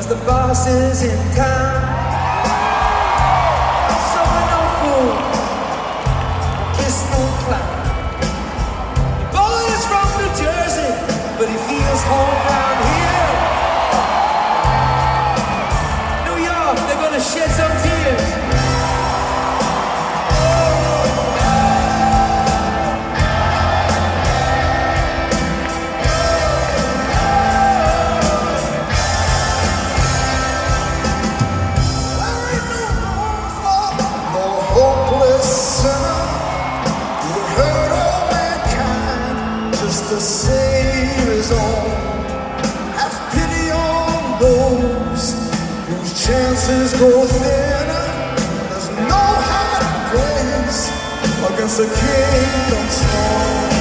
'cause the boss is in town. So no fool, kiss no clown. The boy is from New Jersey, but he feels home round here. New York, they're gonna shed some tears. To save his own, have pity on those whose chances go thinner. There's no hiding place against the kingdom's throne.